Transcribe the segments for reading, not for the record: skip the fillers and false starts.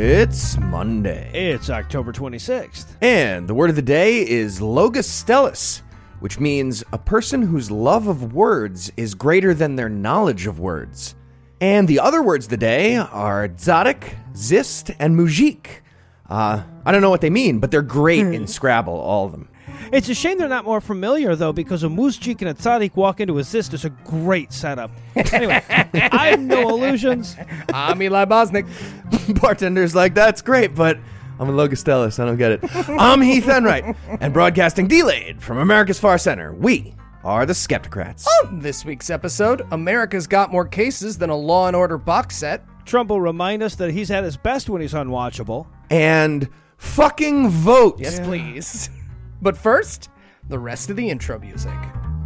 It's Monday. It's October 26th. And the word of the day is logostellus, which means a person whose love of words is greater than their knowledge of words. And the other words of the day are tzadik, zist, and mujik. I don't know what they mean, but they're great in Scrabble, all of them. It's a shame they're not more familiar, though, because a muzjik and a tzaddik walk into a zist is a great setup. Anyway, I'm No Illusions. I'm Eli Bosnick. Bartender's like, that's great, but I'm a logostellus. I don't get it. I'm Heath Enright, and broadcasting delayed from America's Far Center, we are the Skeptocrats. On this week's episode, America's got more cases than a Law & Order box set. Trump will remind us that he's at his best when he's unwatchable. And fucking vote. Yes, please. But first, the rest of the intro music.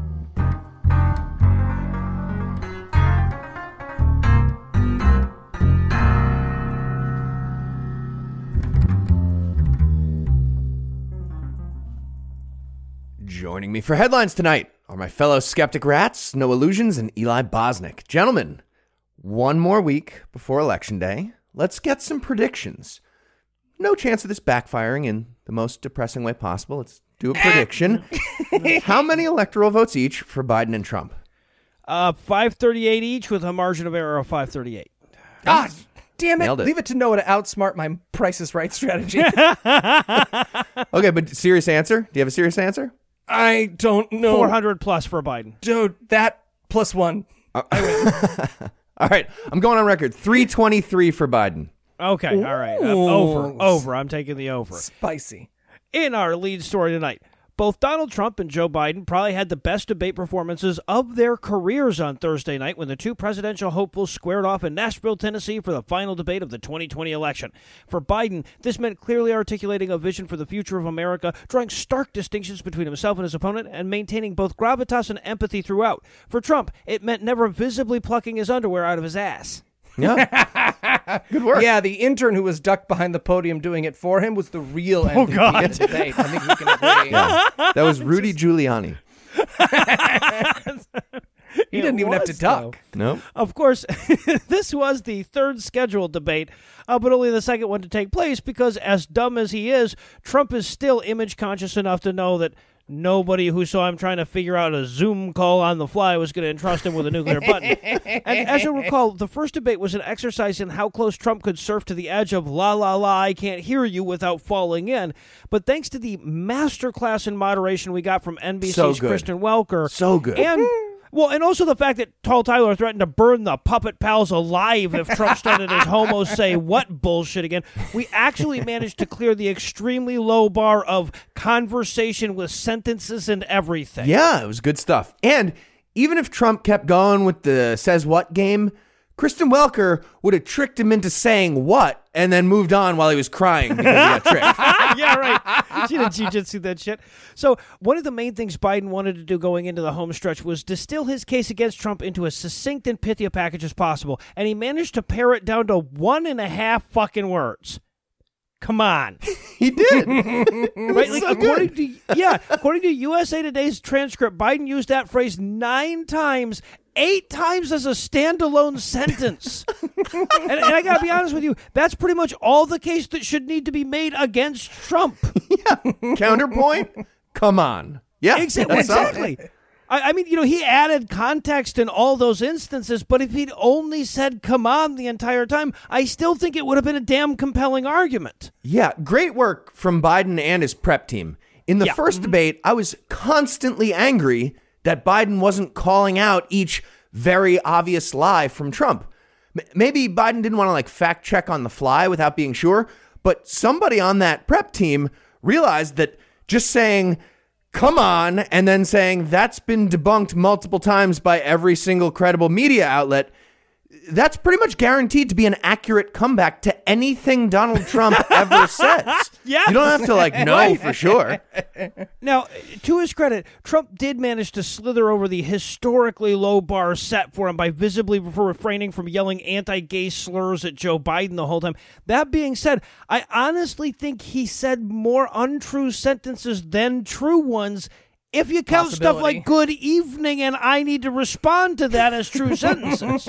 Joining me for headlines tonight are my fellow skeptic rats, No Illusions, and Eli Bosnick. Gentlemen, one more week before Election Day. Let's get some predictions. No chance of this backfiring in the most depressing way possible. Let's do a prediction. How many electoral votes each for Biden and Trump? 538 each with a margin of error of 538. Ah, damn it. Nailed it. Leave it to Noah to outsmart my Price is Right strategy. Okay, but serious answer? Do you have a serious answer? I don't know. 400 plus for Biden. Dude, that plus one. I win. All right, I'm going on record. 323 for Biden. Okay, all right. Ooh. Over. I'm taking the over. Spicy. In our lead story tonight, both Donald Trump and Joe Biden probably had the best debate performances of their careers on Thursday night when the two presidential hopefuls squared off in Nashville, Tennessee for the final debate of the 2020 election. For Biden, this meant clearly articulating a vision for the future of America, drawing stark distinctions between himself and his opponent, and maintaining both gravitas and empathy throughout. For Trump, it meant never visibly plucking his underwear out of his ass. Yeah. Good work. Yeah, the intern who was ducked behind the podium doing it for him was the real MVP of the debate. I think we can agree. Yeah. That was Rudy Giuliani. He didn't even have to duck. No. Of course, this was the third scheduled debate, but only the second one to take place because, as dumb as he is, Trump is still image conscious enough to know that nobody who saw him trying to figure out a Zoom call on the fly was going to entrust him with a nuclear button. And as you'll recall, the first debate was an exercise in how close Trump could surf to the edge of la la la, I can't hear you without falling in. But thanks to the masterclass in moderation we got from NBC's Kristen Welker. So good. And also the fact that Tall Tyler threatened to burn the puppet pals alive if Trump started his homo say what bullshit again. We actually managed to clear the extremely low bar of conversation with sentences and everything. Yeah, it was good stuff. And even if Trump kept going with the says what game, Kristen Welker would have tricked him into saying what and then moved on while he was crying because he got tricked. Yeah, right. She did jiu-jitsu that shit. So one of the main things Biden wanted to do going into the home stretch was distill his case against Trump into as succinct and pithy a package as possible. And he managed to pare it down to 1.5 fucking words. Come on. He did. Right? Like, according to USA Today's transcript, Biden used that phrase 9 times, 8 times as a standalone sentence. and I got to be honest with you, that's pretty much all the case that should need to be made against Trump. Yeah. Counterpoint? Come on. Yeah. Exactly. I mean, he added context in all those instances, but if he'd only said come on the entire time, I still think it would have been a damn compelling argument. Yeah, great work from Biden and his prep team. In the first debate, I was constantly angry that Biden wasn't calling out each very obvious lie from Trump. Maybe Biden didn't want to fact check on the fly without being sure, but somebody on that prep team realized that just saying come on, and then saying that's been debunked multiple times by every single credible media outlet, that's pretty much guaranteed to be an accurate comeback to anything Donald Trump ever says. Yeah. You don't have to know for sure. Now, to his credit, Trump did manage to slither over the historically low bar set for him by visibly refraining from yelling anti-gay slurs at Joe Biden the whole time. That being said, I honestly think he said more untrue sentences than true ones If you count stuff Possibility. like good evening and I need to respond to that as true sentences.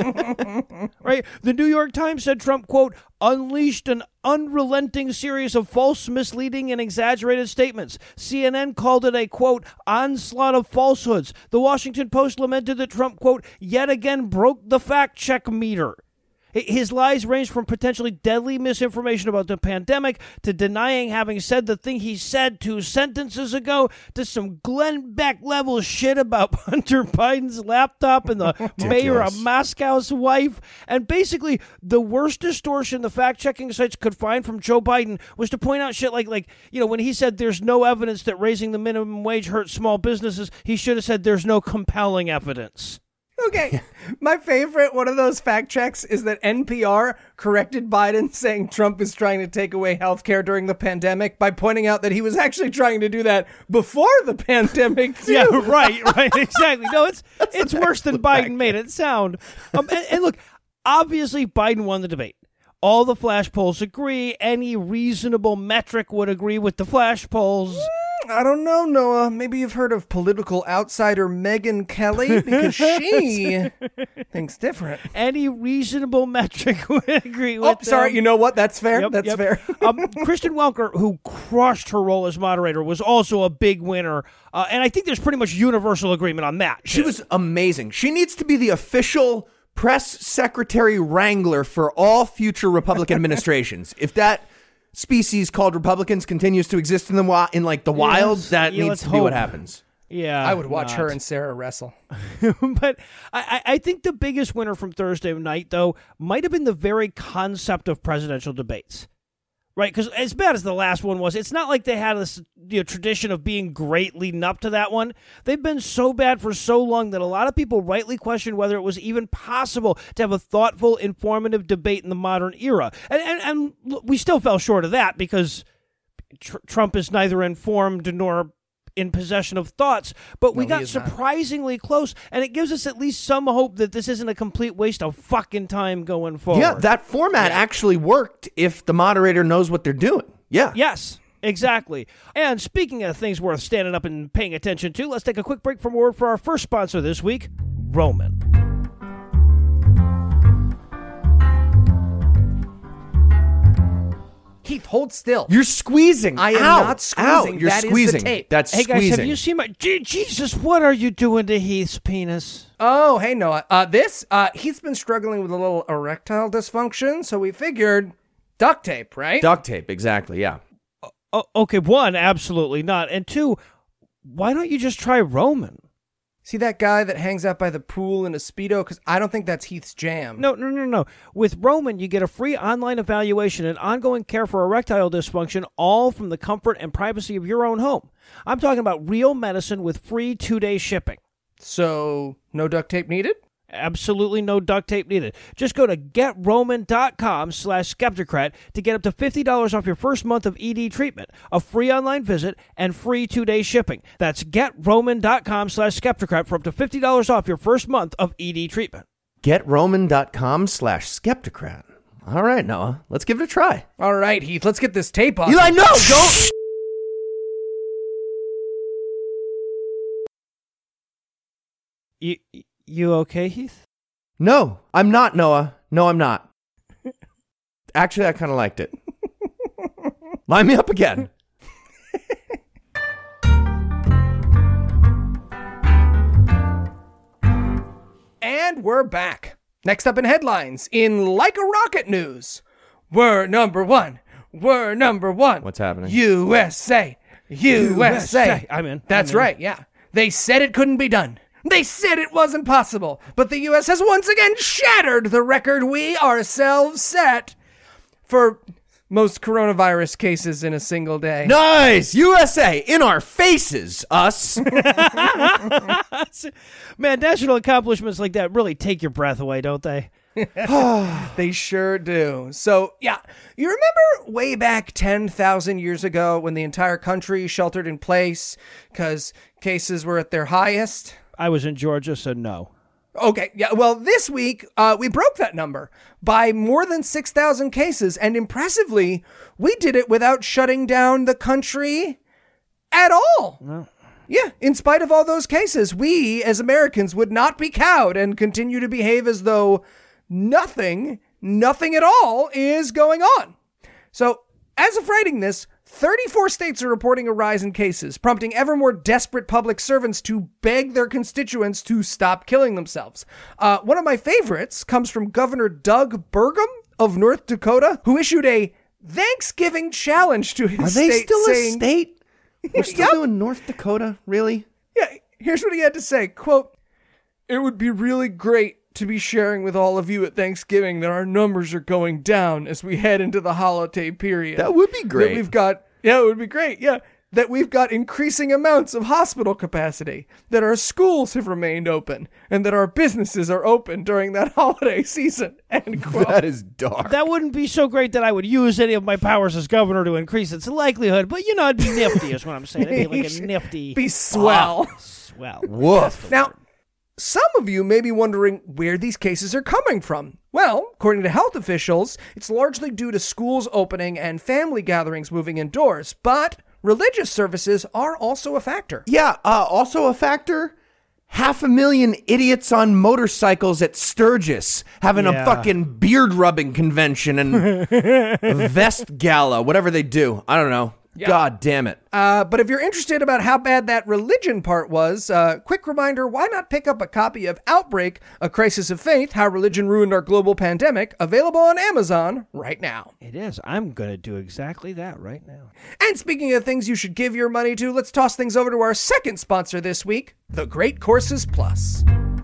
Right? The New York Times said Trump, quote, unleashed an unrelenting series of false, misleading, and exaggerated statements. CNN called it a, quote, onslaught of falsehoods. The Washington Post lamented that Trump, quote, yet again broke the fact-check meter. His lies range from potentially deadly misinformation about the pandemic to denying having said the thing he said 2 sentences ago to some Glenn Beck level shit about Hunter Biden's laptop and the mayor of Moscow's wife. And basically, the worst distortion the fact-checking sites could find from Joe Biden was to point out shit like when he said there's no evidence that raising the minimum wage hurts small businesses, he should have said there's no compelling evidence. Okay, my favorite one of those fact checks is that NPR corrected Biden saying Trump is trying to take away health care during the pandemic by pointing out that he was actually trying to do that before the pandemic, too. Yeah, right, exactly. No, it's worse than Biden made it sound. And look, obviously Biden won the debate. All the flash polls agree. Any reasonable metric would agree with the flash polls. I don't know, Noah. Maybe you've heard of political outsider Megyn Kelly because she thinks different. Any reasonable metric would agree with Sorry, you know what? That's fair. Yep, That's fair. Kristen Welker, who crushed her role as moderator, was also a big winner. And I think there's pretty much universal agreement on that. She was amazing. She needs to be the official press secretary wrangler for all future Republican administrations. If that species called Republicans continues to exist in the wild, that needs to be what happens. Yeah, I would watch her and Sarah wrestle. But I think the biggest winner from Thursday night, though, might have been the very concept of presidential debates. Right, because as bad as the last one was, it's not like they had this tradition of being great leading up to that one. They've been so bad for so long that a lot of people rightly questioned whether it was even possible to have a thoughtful, informative debate in the modern era. And we still fell short of that because Trump is neither informed nor in possession of thoughts, but we got surprisingly close, and it gives us at least some hope that this isn't a complete waste of fucking time going forward. Yeah, that format actually worked if the moderator knows what they're doing. Yeah. Yes, exactly. And speaking of things worth standing up and paying attention to, let's take a quick break from word for our first sponsor this week, Roman. Heath, hold still. You're squeezing. I am not squeezing. You're that squeezing. Is the tape. That's Hey squeezing. guys, have you seen my... Jesus, what are you doing to Heath's penis? Oh, hey, Noah. He's been struggling with a little erectile dysfunction, so we figured duct tape, right? Duct tape, exactly, yeah. Oh, okay, 1, absolutely not. And 2, why don't you just try Roman? See that guy that hangs out by the pool in a Speedo? Because I don't think that's Heath's jam. No. With Roman, you get a free online evaluation and ongoing care for erectile dysfunction, all from the comfort and privacy of your own home. I'm talking about real medicine with free 2-day shipping. So, no duct tape needed? Absolutely no duct tape needed. Just go to GetRoman.com/Skeptocrat to get up to $50 off your first month of ED treatment, a free online visit, and free 2-day shipping. That's GetRoman.com/Skeptocrat for up to $50 off your first month of ED treatment. GetRoman.com/Skeptocrat. All right, Noah, let's give it a try. All right, Heath, let's get this tape off. Eli, no, don't. You okay, Heath? No, I'm not, Noah. No, I'm not. Actually, I kind of liked it. Line me up again. And we're back. Next up in headlines, in Like a Rocket news. We're number one. What's happening? USA. I'm in. That's right, yeah. They said it couldn't be done. They said it wasn't possible. But the U.S. has once again shattered the record we ourselves set for most coronavirus cases in a single day. Nice! USA, in our faces, us. Man, national accomplishments like that really take your breath away, don't they? They sure do. So, yeah, you remember way back 10,000 years ago when the entire country sheltered in place because cases were at their highest? I was in Georgia, so no. Okay, yeah, well, this week, we broke that number by more than 6,000 cases, and impressively, we did it without shutting down the country at all. Yeah, in spite of all those cases, we as Americans would not be cowed and continue to behave as though nothing at all is going on. So, as of writing this, 34 states are reporting a rise in cases, prompting ever more desperate public servants to beg their constituents to stop killing themselves. One of my favorites comes from Governor Doug Burgum of North Dakota, who issued a Thanksgiving challenge to his state. Are they still saying, a state? We're still doing North Dakota? Really? Yeah, here's what he had to say. Quote, "It would be really great to be sharing with all of you at Thanksgiving that our numbers are going down as we head into the holiday period. That would be great. It would be great. Yeah. That we've got increasing amounts of hospital capacity, that our schools have remained open, and that our businesses are open during that holiday season." End quote. That is dark. That wouldn't be so great that I would use any of my powers as governor to increase its likelihood, but, it'd be nifty is what I'm saying. It'd be like a nifty... Be swell. Swell. Woof. Now, some of you may be wondering where these cases are coming from. Well, according to health officials, it's largely due to schools opening and family gatherings moving indoors, but religious services are also a factor. Yeah, also a factor, 500,000 idiots on motorcycles at Sturgis having a fucking beard rubbing convention and a vest gala, whatever they do. I don't know. Yeah. God damn it. But if you're interested about how bad that religion part was, quick reminder, why not pick up a copy of Outbreak, A Crisis of Faith, How Religion Ruined Our Global Pandemic, available on Amazon right now. It is. I'm going to do exactly that right now. And speaking of things you should give your money to, let's toss things over to our second sponsor this week, The Great Courses Plus.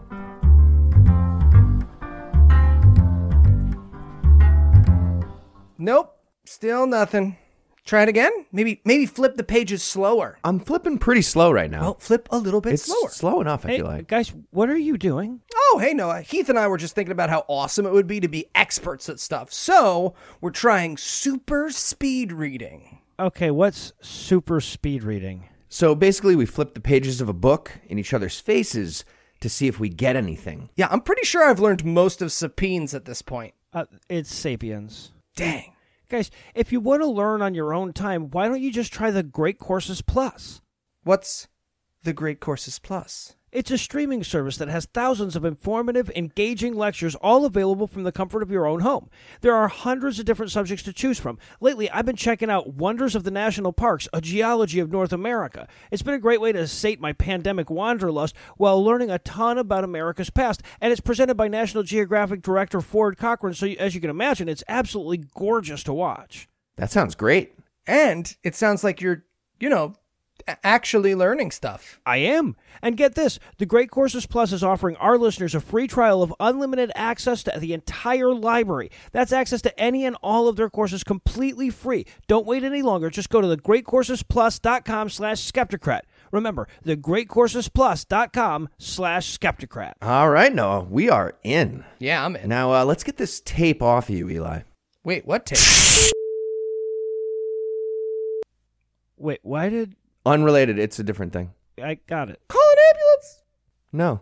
Nope, still nothing. Try it again? Maybe flip the pages slower. I'm flipping pretty slow right now. Well, flip a little bit slower. It's slow enough, I feel like. Guys, what are you doing? Oh, hey, Noah. Heath and I were just thinking about how awesome it would be to be experts at stuff. So, we're trying super speed reading. Okay, what's super speed reading? So basically, we flip the pages of a book in each other's faces to see if we get anything. Yeah, I'm pretty sure I've learned most of Sapiens at this point. It's Sapiens. Dang. Guys, if you want to learn on your own time, why don't you just try the Great Courses Plus? What's the Great Courses Plus? It's a streaming service that has thousands of informative, engaging lectures all available from the comfort of your own home. There are hundreds of different subjects to choose from. Lately, I've been checking out Wonders of the National Parks, a geology of North America. It's been a great way to sate my pandemic wanderlust while learning a ton about America's past, and it's presented by National Geographic director Ford Cochran, so as you can imagine, it's absolutely gorgeous to watch. That sounds great. And it sounds like you're, actually learning stuff. I am. And get this, the Great Courses Plus is offering our listeners a free trial of unlimited access to the entire library. That's access to any and all of their courses completely free. Don't wait any longer. Just go to thegreatcoursesplus.com/skeptocrat. Remember, thegreatcoursesplus.com/skeptocrat. All right, Noah, we are in. Yeah, I'm in. Now, let's get this tape off of you, Eli. Wait, what tape? Wait, why did... Unrelated, it's a different thing. I got it. Call an ambulance. No.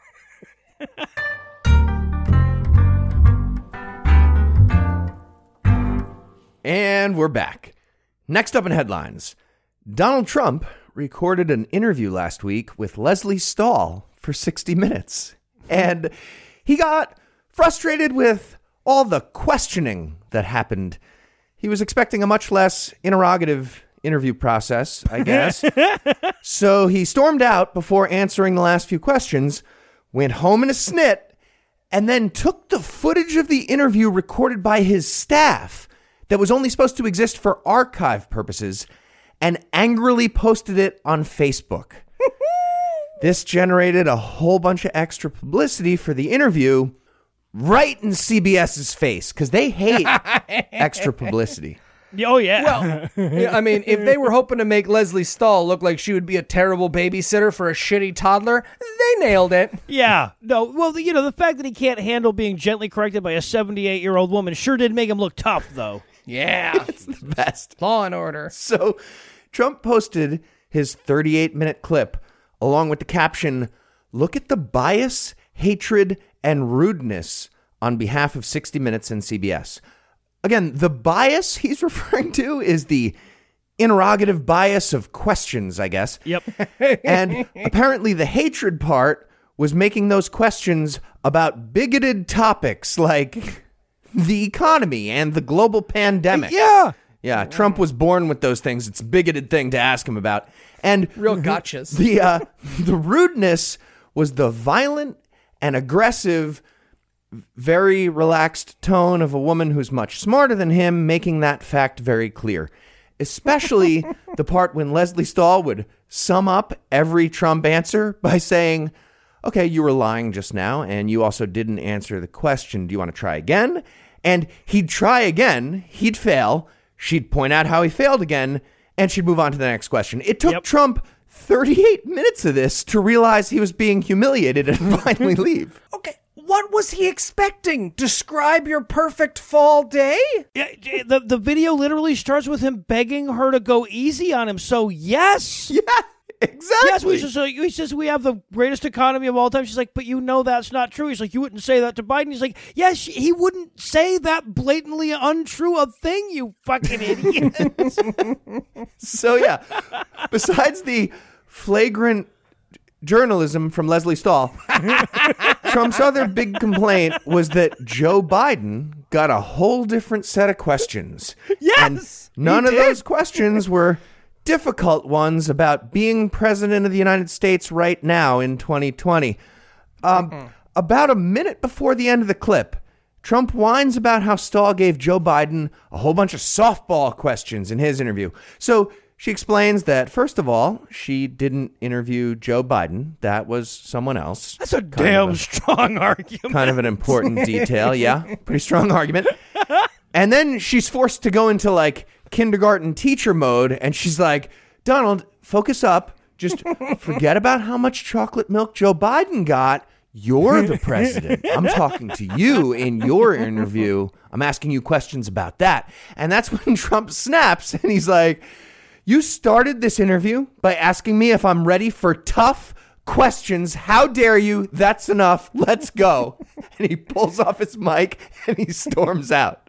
And we're back. Next up in headlines, Donald Trump recorded an interview last week with Leslie Stahl for 60 Minutes. And he got frustrated with all the questioning that happened. He was expecting a much less interrogative interview process, I guess. So he stormed out before answering the last few questions, went home in a snit, and then took the footage of the interview recorded by his staff that was only supposed to exist for archive purposes and angrily posted it on Facebook. This generated a whole bunch of extra publicity for the interview right in CBS's face because they hate extra publicity. Oh, yeah. Well, yeah, I mean, if they were hoping to make Leslie Stahl look like she would be a terrible babysitter for a shitty toddler, they nailed it. Yeah. No, well, the fact that he can't handle being gently corrected by a 78-year-old woman sure did make him look tough, though. Yeah. It's the best. Law and order. So Trump posted his 38-minute clip along with the caption, "Look at the bias, hatred, and rudeness" on behalf of 60 Minutes and CBS. Again, the bias he's referring to is the interrogative bias of questions, I guess. Yep. And apparently the hatred part was making those questions about bigoted topics like the economy and the global pandemic. Yeah. Yeah, Trump was born with those things. It's a bigoted thing to ask him about. And Real gotchas. the rudeness was the violent and aggressive, very relaxed tone of a woman who's much smarter than him, making that fact very clear. Especially the part when Leslie Stahl would sum up every Trump answer by saying, okay, you were lying just now, and you also didn't answer the question. Do you want to try again? And he'd try again, he'd fail, she'd point out how he failed again, and she'd move on to the next question. It took Trump 38 minutes of this to realize he was being humiliated and finally leave. Okay, what was he expecting? Describe your perfect fall day? Yeah, the video literally starts with him begging her to go easy on him. So yes. Yeah, exactly. Yes, he says we have the greatest economy of all time. She's like, but you know that's not true. He's like, you wouldn't say that to Biden. He's like, yes, he wouldn't say that blatantly untrue a thing, you fucking idiot. So yeah, besides the flagrant journalism from Leslie Stahl, Trump's other big complaint was that Joe Biden got a whole different set of questions. Yes, and none of those questions were difficult ones about being president of the United States right now in 2020. About a minute before the end of the clip, Trump whines about how Stahl gave Joe Biden a whole bunch of softball questions in his interview. So she explains that, first of all, she didn't interview Joe Biden. That was someone else. That's a damn strong argument. Kind of an important detail, yeah. Pretty strong argument. And then she's forced to go into, like, kindergarten teacher mode, and she's like, Donald, focus up. Just forget about how much chocolate milk Joe Biden got. You're the president. I'm talking to you in your interview. I'm asking you questions about that. And that's when Trump snaps, and he's like, you started this interview by asking me if I'm ready for tough questions. How dare you? That's enough. Let's go. And he pulls off his mic and he storms out.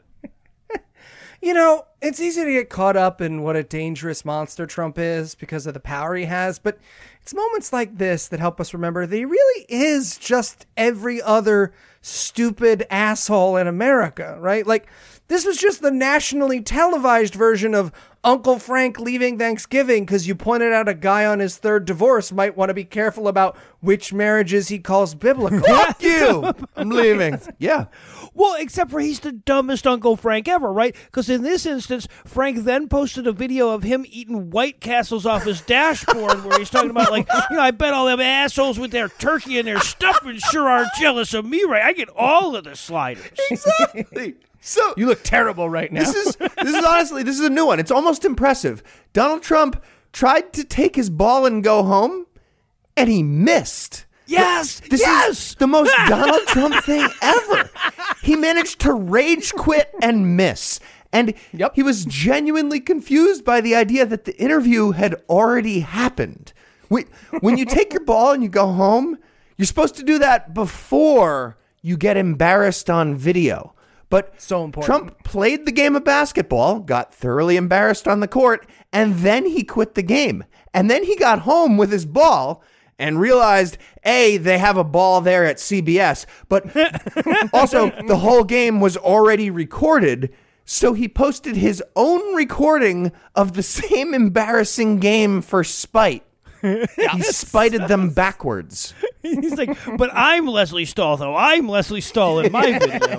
You know, it's easy to get caught up in what a dangerous monster Trump is because of the power he has, but it's moments like this that help us remember that he really is just every other stupid asshole in America, right? Like, this was just the nationally televised version of Uncle Frank leaving Thanksgiving because you pointed out a guy on his third divorce might want to be careful about which marriages he calls biblical. Fuck you! I'm leaving. Yeah. Well, except for he's the dumbest Uncle Frank ever, right? Because in this instance, Frank then posted a video of him eating White Castles off his dashboard where he's talking about, like, you know, I bet all them assholes with their turkey and their stuffing sure are jealous of me, right? I get all of the sliders. Exactly. So you look terrible right now. This is honestly, this is a new one. It's almost impressive. Donald Trump tried to take his ball and go home, and he missed. Yes, This is the most Donald Trump thing ever. He managed to rage quit and miss. And he was genuinely confused by the idea that the interview had already happened. When you take your ball and you go home, you're supposed to do that before you get embarrassed on video. But so important. Trump played the game of basketball, got thoroughly embarrassed on the court, and then he quit the game. And then he got home with his ball and realized, A, they have a ball there at CBS, but also the whole game was already recorded. So he posted his own recording of the same embarrassing game for spite. He spited them backwards. He's like, but I'm Leslie Stahl, though. I'm Leslie Stahl in my video.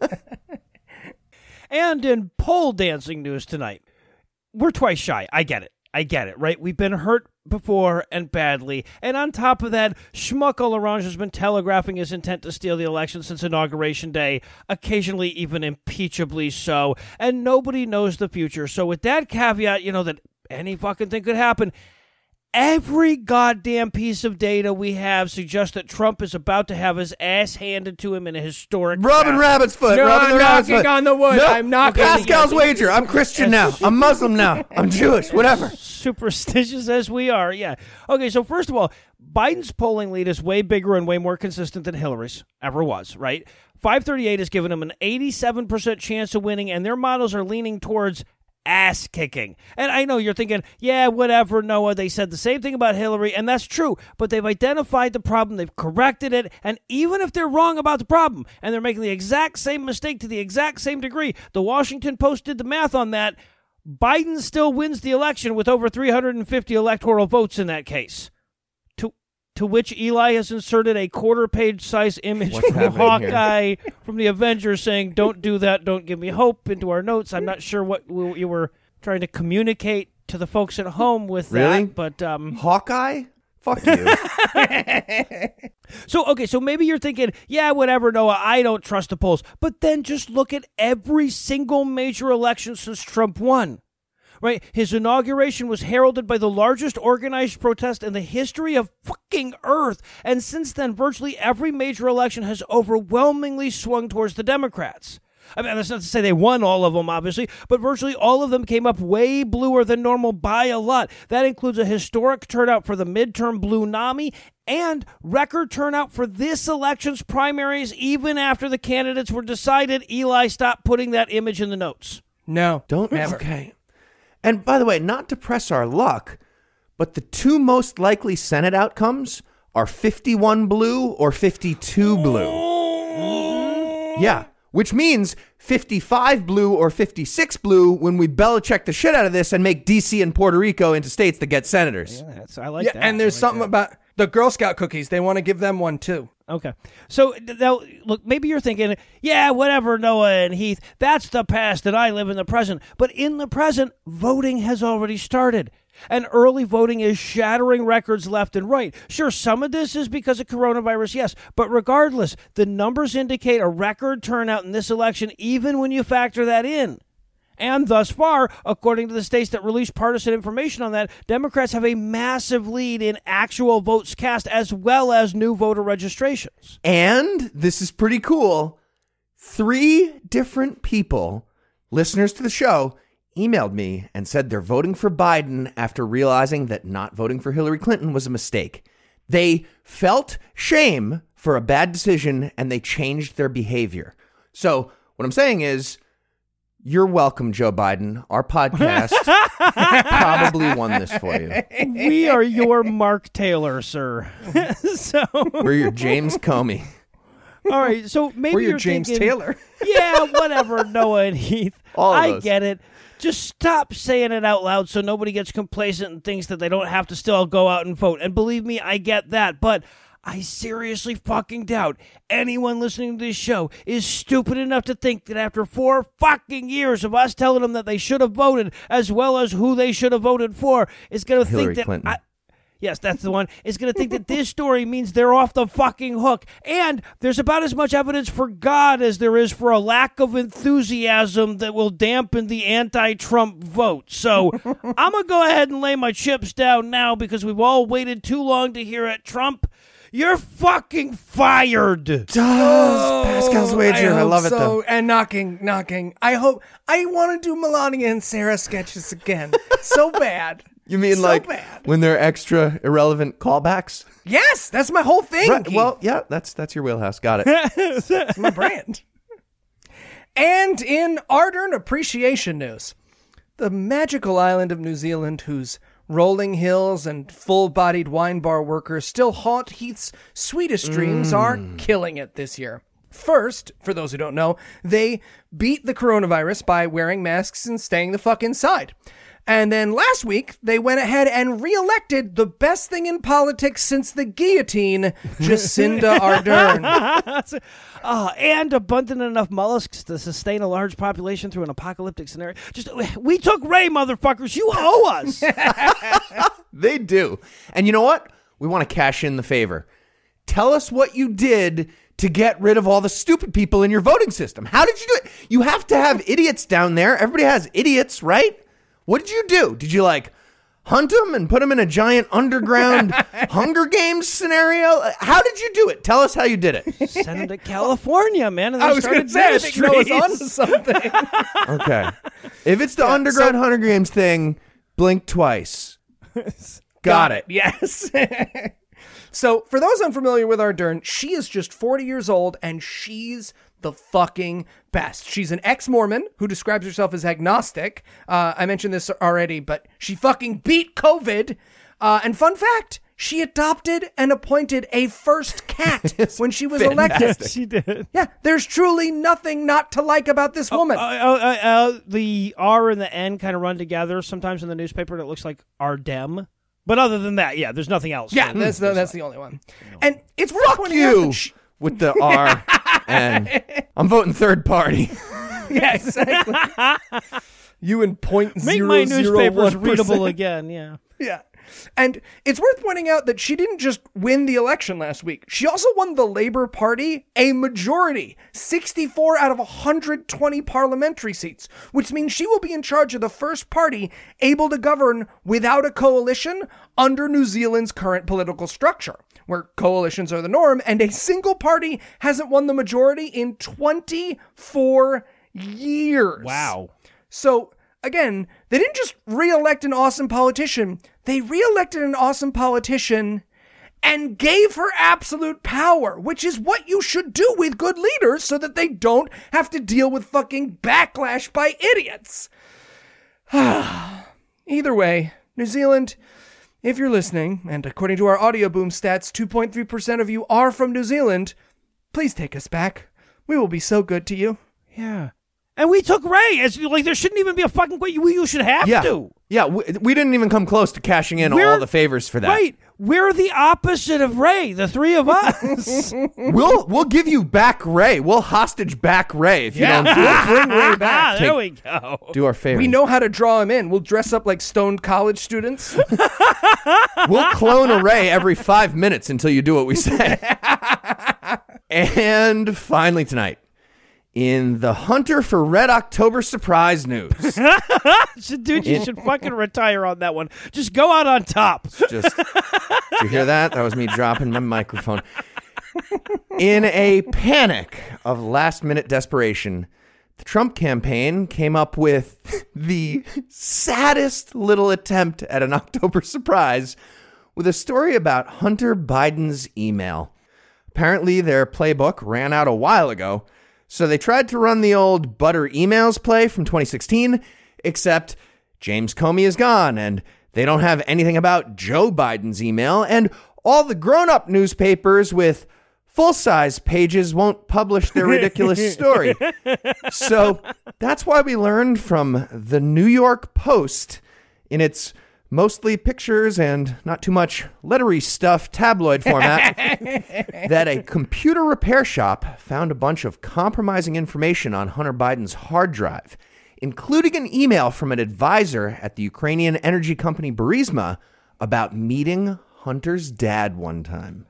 And in pole dancing news tonight, we're twice shy. I get it, right? We've been hurt before and badly. And on top of that, Schmuck Orange has been telegraphing his intent to steal the election since Inauguration Day, occasionally even impeachably so. And nobody knows the future. So with that caveat, you know, that any fucking thing could happen, every goddamn piece of data we have suggests that Trump is about to have his ass handed to him in a historic Rubbing rabbit's foot. No, rubbing I'm the rabbit's knocking foot. on the wood. No, I'm knocking. Pascal's wager. I'm Christian now. I'm Muslim now. I'm Jewish. Whatever. Superstitious as we are, yeah. Okay, so first of all, Biden's polling lead is way bigger and way more consistent than Hillary's ever was, right? 538 has given him an 87% chance of winning, and their models are leaning towards ass kicking. And I know you're thinking, yeah, whatever, Noah, they said the same thing about Hillary, and that's true, but they've identified the problem, they've corrected it, and even if they're wrong about the problem, and they're making the exact same mistake to the exact same degree, the Washington Post did the math on that, Biden still wins the election with over 350 electoral votes in that case. To which Eli has inserted a quarter-page size image from Hawkeye from the Avengers saying, "Don't do that, don't give me hope," into our notes. I'm not sure what you were trying to communicate to the folks at home with that. But Hawkeye? Fuck you. So maybe you're thinking, yeah, whatever, Noah, I don't trust the polls. But then just look at every single major election since Trump won. Right? His inauguration was heralded by the largest organized protest in the history of fucking Earth. And since then, virtually every major election has overwhelmingly swung towards the Democrats. I mean, that's not to say they won all of them, obviously, but virtually all of them came up way bluer than normal by a lot. That includes a historic turnout for the midterm blue NAMI and record turnout for this election's primaries, even after the candidates were decided. Eli, stop putting that image in the notes. No. Don't ever. Okay. And by the way, not to press our luck, but the two most likely Senate outcomes are 51 blue or 52 blue. Yeah, which means 55 blue or 56 blue when we Belichick the shit out of this and make D.C. and Puerto Rico into states that get senators. Yeah, I like that. And there's something about the Girl Scout cookies. They want to give them one, too. Okay. So, now, look, maybe you're thinking, yeah, whatever, Noah and Heath, that's the past and I live in the present. But in the present, voting has already started. And early voting is shattering records left and right. Sure, some of this is because of coronavirus, yes. But regardless, the numbers indicate a record turnout in this election, even when you factor that in. And thus far, according to the states that released partisan information on that, Democrats have a massive lead in actual votes cast as well as new voter registrations. And this is pretty cool. 3 different people, listeners to the show, emailed me and said they're voting for Biden after realizing that not voting for Hillary Clinton was a mistake. They felt shame for a bad decision and they changed their behavior. So what I'm saying is, you're welcome, Joe Biden. Our podcast probably won this for you. We are your Mark Taylor, sir. We're your James Comey. All right, so maybe We're your you're James thinking, Taylor. Yeah, whatever, Noah and Heath. I get it. Just stop saying it out loud so nobody gets complacent and thinks that they don't have to still go out and vote. And believe me, I get that, but I seriously fucking doubt anyone listening to this show is stupid enough to think that after 4 fucking years of us telling them that they should have voted as well as who they should have voted for is going to think that... Clinton. Yes, that's the one. Is going to think that this story means they're off the fucking hook. And there's about as much evidence for God as there is for a lack of enthusiasm that will dampen the anti-Trump vote. So I'm going to go ahead and lay my chips down now because we've all waited too long to hear it. Trump, you're fucking fired. Pascal's wager. I love it, though. And knocking. I want to do Melania and Sarah sketches again. So bad. You mean so like bad. When they're extra irrelevant callbacks? Yes, that's my whole thing. Right, well, yeah, that's your wheelhouse. Got it. It's my brand. And in Ardern appreciation news, the magical island of New Zealand, whose rolling hills and full-bodied wine bar workers still haunt Heath's sweetest dreams, are killing it this year. First, for those who don't know, they beat the coronavirus by wearing masks and staying the fuck inside. And then last week, they went ahead and re-elected the best thing in politics since the guillotine, Jacinda Ardern. And abundant enough mollusks to sustain a large population through an apocalyptic scenario. We took Ray, motherfuckers. You owe us. They do. And you know what? We want to cash in the favor. Tell us what you did to get rid of all the stupid people in your voting system. How did you do it? You have to have idiots down there. Everybody has idiots, right? What did you do? Did you hunt them and put them in a giant underground Hunger Games scenario? How did you do it? Tell us how you did it. Send them to California, man. And I was going to say, I think Noah's onto something. Okay. If it's the underground Hunger Games thing, blink twice. Got it. Yes. So, for those unfamiliar with Ardern, she is just 40 years old, and she's the fucking best. She's an ex-Mormon who describes herself as agnostic. I mentioned this already, but she fucking beat COVID. And fun fact, she adopted and appointed a first cat when she was elected. She did. Yeah, there's truly nothing not to like about this woman. The R and the N kind of run together sometimes in the newspaper, and it looks like Ardem. But other than that, yeah, there's nothing else. Yeah, that's the only one. And it's worth pointing you out with the R and I'm voting third party. Yeah, exactly. You and Make my newspapers readable again, yeah. Yeah. And it's worth pointing out that she didn't just win the election last week. She also won the Labour Party a majority, 64 out of 120 parliamentary seats, which means she will be in charge of the first party able to govern without a coalition under New Zealand's current political structure, where coalitions are the norm, and a single party hasn't won the majority in 24 years. Wow. So, again, they didn't just re-elect an awesome politician. They re-elected an awesome politician and gave her absolute power, which is what you should do with good leaders so that they don't have to deal with fucking backlash by idiots. Either way, New Zealand, if you're listening, and according to our Audio Boom stats, 2.3% of you are from New Zealand, please take us back. We will be so good to you. Yeah. And we took Ray. It's like there shouldn't even be a fucking way. You should have to. Yeah, we didn't even come close to cashing in all the favors for that. Right. We're the opposite of Ray, the three of us. We'll give you back Ray. We'll hostage back Ray if you don't do it. Bring Ray back. There we go. Do our favor. We know how to draw him in. We'll dress up like stoned college students. We'll clone a Ray every 5 minutes until you do what we say. And finally tonight, in the Hunter for Red October surprise news. Dude, you should fucking retire on that one. Just go out on top. Did you hear that? That was me dropping my microphone. In a panic of last-minute desperation, the Trump campaign came up with the saddest little attempt at an October surprise with a story about Hunter Biden's email. Apparently, their playbook ran out a while ago, so they tried to run the old butter emails play from 2016, except James Comey is gone, and they don't have anything about Joe Biden's email, and all the grown-up newspapers with full-size pages won't publish their ridiculous story. So that's why we learned from the New York Post in its mostly pictures and not too much lettery stuff tabloid format that a computer repair shop found a bunch of compromising information on Hunter Biden's hard drive, including an email from an advisor at the Ukrainian energy company Burisma about meeting Hunter's dad one time.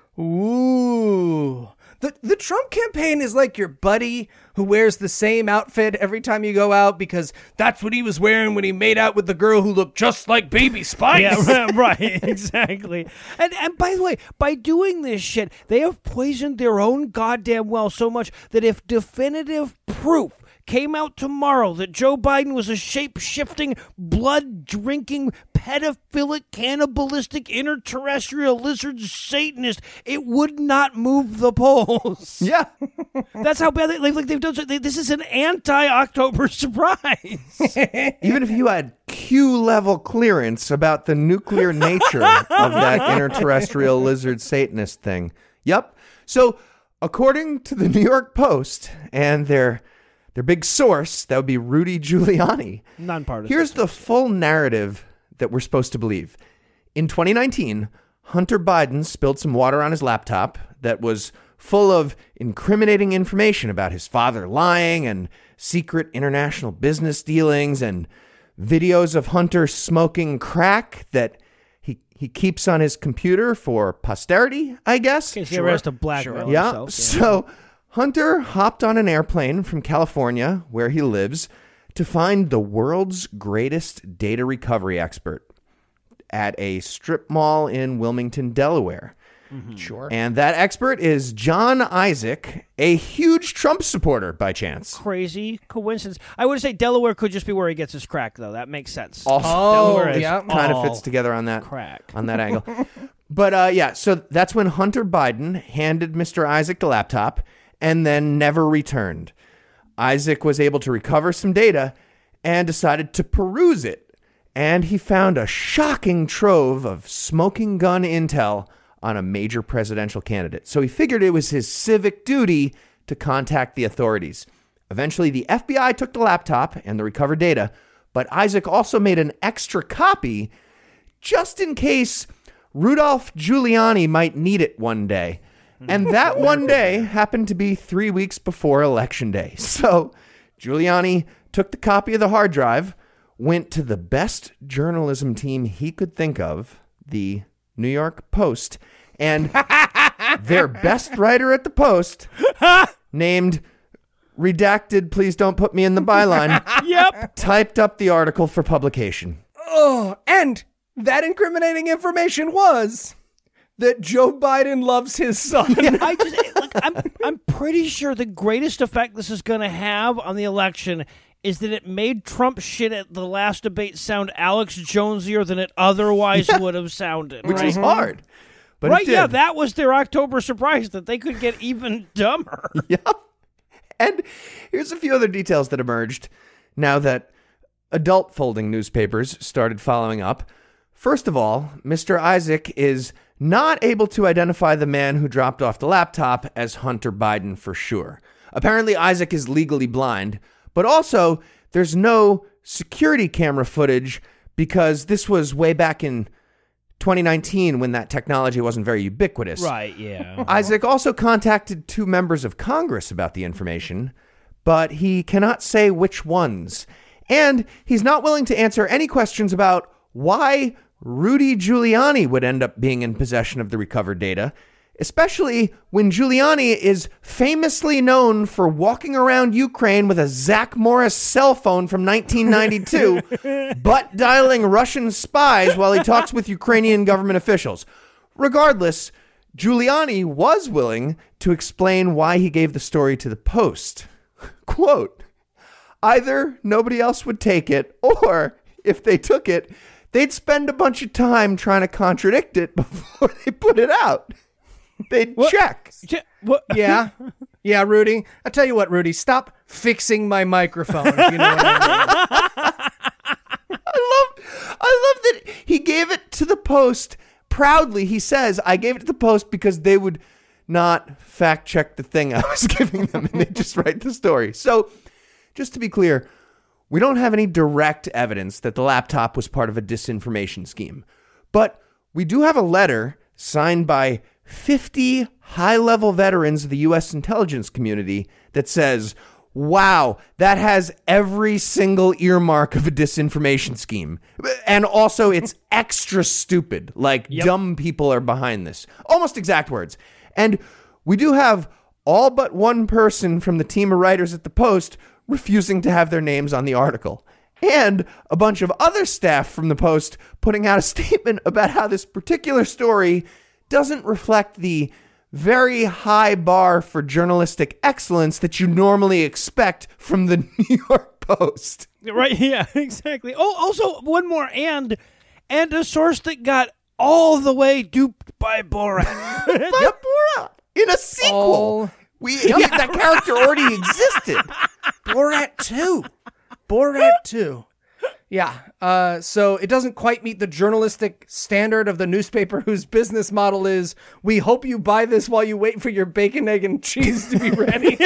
Ooh. The Trump campaign is like your buddy who wears the same outfit every time you go out because that's what he was wearing when he made out with the girl who looked just like Baby Spice. Yeah, right, exactly. And by the way, by doing this shit, they have poisoned their own goddamn well so much that if definitive proof came out tomorrow that Joe Biden was a shape-shifting, blood-drinking, pedophilic, cannibalistic, interterrestrial lizard Satanist, it would not move the polls. Yeah. That's how bad they've done. This is an anti-October surprise. Even if you had Q-level clearance about the nuclear nature of that interterrestrial lizard Satanist thing. Yep. So, according to the New York Post and their big source, that would be Rudy Giuliani. Nonpartisan. Here's the full narrative that we're supposed to believe. In 2019, Hunter Biden spilled some water on his laptop that was full of incriminating information about his father lying and secret international business dealings and videos of Hunter smoking crack that he keeps on his computer for posterity, I guess. In case he ever has to blackmail Yeah. himself. So Hunter hopped on an airplane from California, where he lives, to find the world's greatest data recovery expert at a strip mall in Wilmington, Delaware. Mm-hmm. Sure. And that expert is John Isaac, a huge Trump supporter by chance. Crazy coincidence. I would say Delaware could just be where he gets his crack, though. That makes sense. Also, Delaware is kind of all fits together on that crack. on that angle. But yeah, so that's when Hunter Biden handed Mr. Isaac the laptop and then never returned. Isaac was able to recover some data and decided to peruse it, and he found a shocking trove of smoking gun intel on a major presidential candidate. So he figured it was his civic duty to contact the authorities. Eventually, the FBI took the laptop and the recovered data, but Isaac also made an extra copy just in case Rudolph Giuliani might need it one day. And that one day happened to be 3 weeks before Election Day. So Giuliani took the copy of the hard drive, went to the best journalism team he could think of, the New York Post, and their best writer at the Post, named Redacted, please don't put me in the byline, typed up the article for publication. Oh, and that incriminating information was that Joe Biden loves his son. I'm pretty sure the greatest effect this is going to have on the election is that it made Trump shit at the last debate sound Alex Jonesier than it otherwise would have sounded. Which is hard. But right, yeah, that was their October surprise, that they could get even dumber. Yep. And here's a few other details that emerged now that adult folding newspapers started following up. First of all, Mr. Isaac is not able to identify the man who dropped off the laptop as Hunter Biden for sure. Apparently, Isaac is legally blind, but also there's no security camera footage because this was way back in 2019 when that technology wasn't very ubiquitous. Right, yeah. Isaac also contacted 2 members of Congress about the information, but he cannot say which ones. And he's not willing to answer any questions about why Rudy Giuliani would end up being in possession of the recovered data, especially when Giuliani is famously known for walking around Ukraine with a Zach Morris cell phone from 1992, but dialing Russian spies while he talks with Ukrainian government officials. Regardless, Giuliani was willing to explain why he gave the story to the Post. Quote, either nobody else would take it, or if they took it, they'd spend a bunch of time trying to contradict it before they put it out. They'd check. Yeah. Yeah, Rudy. I tell you what, Rudy, stop fixing my microphone, if you know what I mean. I love that he gave it to the Post proudly. He says, I gave it to the Post because they would not fact check the thing I was giving them, and they just write the story. So, just to be clear, we don't have any direct evidence that the laptop was part of a disinformation scheme. But we do have a letter signed by 50 high-level veterans of the U.S. intelligence community that says, wow, that has every single earmark of a disinformation scheme. And also, it's extra stupid. Like, dumb people are behind this. Almost exact words. And we do have all but one person from the team of writers at the Post refusing to have their names on the article. And a bunch of other staff from the Post putting out a statement about how this particular story doesn't reflect the very high bar for journalistic excellence that you normally expect from the New York Post. Right, yeah, exactly. Oh, also, one more and a source that got all the way duped by Borat. Borat in a sequel. That character already existed. Borat 2. Borat 2. Yeah. So it doesn't quite meet the journalistic standard of the newspaper whose business model is, we hope you buy this while you wait for your bacon, egg, and cheese to be ready.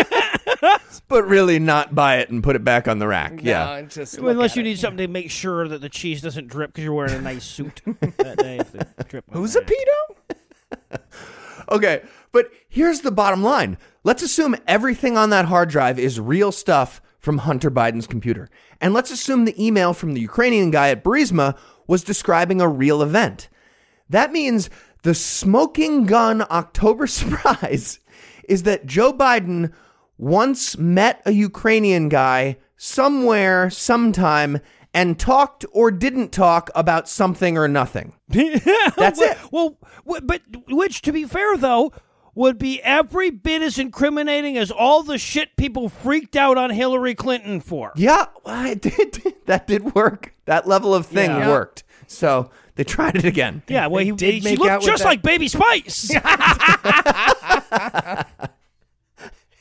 But really not buy it and put it back on the rack. No, just unless you need something to make sure that the cheese doesn't drip because you're wearing a nice suit that day. Who's a pedo? Okay, but here's the bottom line. Let's assume everything on that hard drive is real stuff from Hunter Biden's computer. And let's assume the email from the Ukrainian guy at Burisma was describing a real event. That means the smoking gun October surprise is that Joe Biden once met a Ukrainian guy somewhere, sometime, and talked or didn't talk about something or nothing. That's it. Well, but which, to be fair, though, would be every bit as incriminating as all the shit people freaked out on Hillary Clinton for. Yeah, it did. That did work. That level of thing worked. So they tried it again. Yeah, well, she looked just like Baby Spice.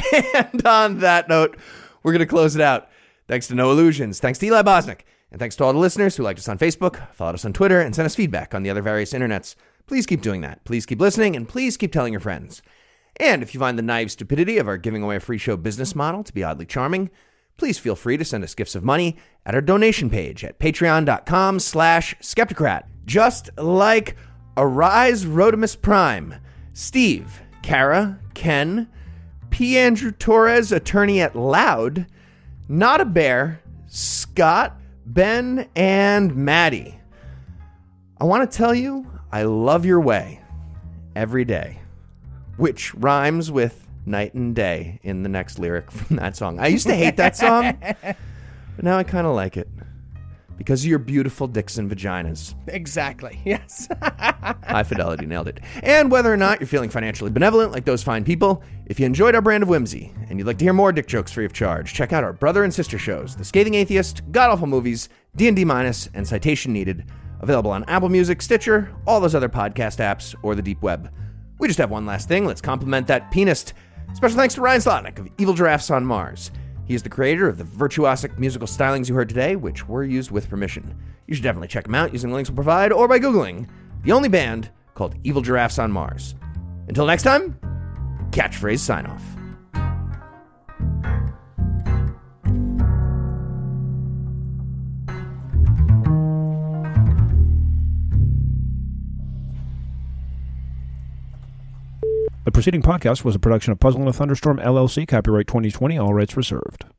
And on that note, we're going to close it out. Thanks to No Illusions. Thanks to Eli Bosnick. And thanks to all the listeners who liked us on Facebook, followed us on Twitter, and sent us feedback on the other various internets. Please keep doing that. Please keep listening, and please keep telling your friends. And if you find the naive stupidity of our giving away a free show business model to be oddly charming, please feel free to send us gifts of money at our donation page at patreon.com/Skeptocrat. Just like Arise Rodimus Prime, Steve, Kara, Ken, P. Andrew Torres, attorney at Loud, Not a Bear, Scott, Ben, and Maddie. I want to tell you, I love your way every day, which rhymes with night and day in the next lyric from that song. I used to hate that song, but now I kind of like it because of your beautiful dicks and vaginas. Exactly. Yes. High fidelity, nailed it. And whether or not you're feeling financially benevolent like those fine people, if you enjoyed our brand of whimsy and you'd like to hear more dick jokes free of charge, check out our brother and sister shows, The Scathing Atheist, God Awful Movies, D&D Minus, and Citation Needed, available on Apple Music, Stitcher, all those other podcast apps, or the deep web. We just have one last thing. Let's compliment that pianist. Special thanks to Ryan Slotnick of Evil Giraffes on Mars. He is the creator of the virtuosic musical stylings you heard today, which were used with permission. You should definitely check them out using the links we'll provide or by Googling the only band called Evil Giraffes on Mars. Until next time, catchphrase sign off. The preceding podcast was a production of Puzzle and a Thunderstorm, LLC, copyright 2020, all rights reserved.